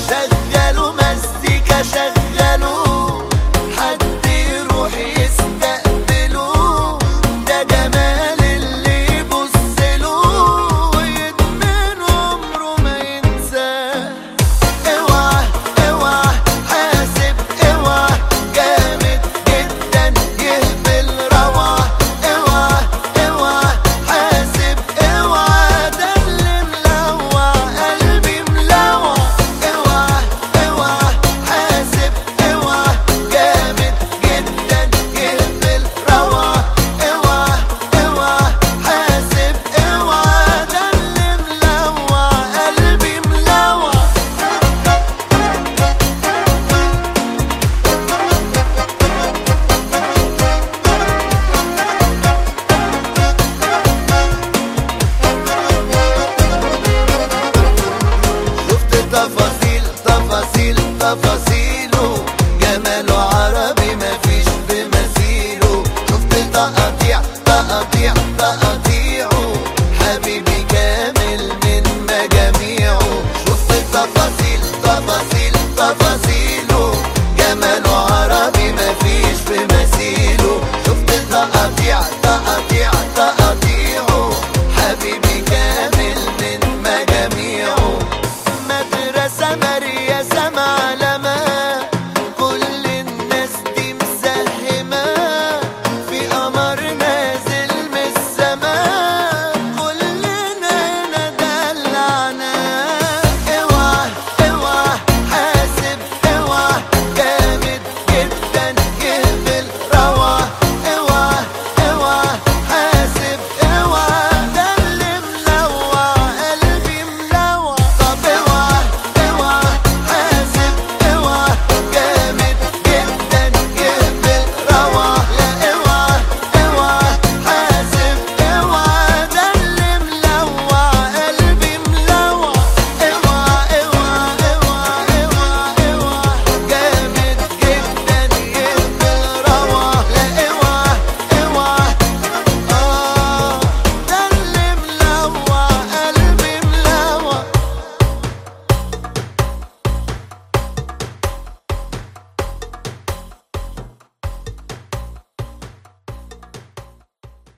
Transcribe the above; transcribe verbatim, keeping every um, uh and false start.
شغلوا مزيكا شغلوا، حد يروح يستقبلوا، ده جمال اللي يبصله ويدمن عمره ما ينساه. اوعى اوعى حاسب، اوعى جامد جدا يهبل روعة، اوعى اوعى حاسب، اوعى ده اللي ملوع قلبي ملوع. اوعى اوعى حاسب، اوعى جامد جدا يهبل روعة، اوعى اوعى حاسب، اوعى ده اللي ملوع قلبي ملوع. شفت تفاصيل تفاصيل تفاصيله، جماله عربي مفيش بمثيله. شفت تقاطيع تقاطيع تقاطيعه، حبيبي كامل من مجاميعه. شفت تفاصيل تفاصيل تفاصيل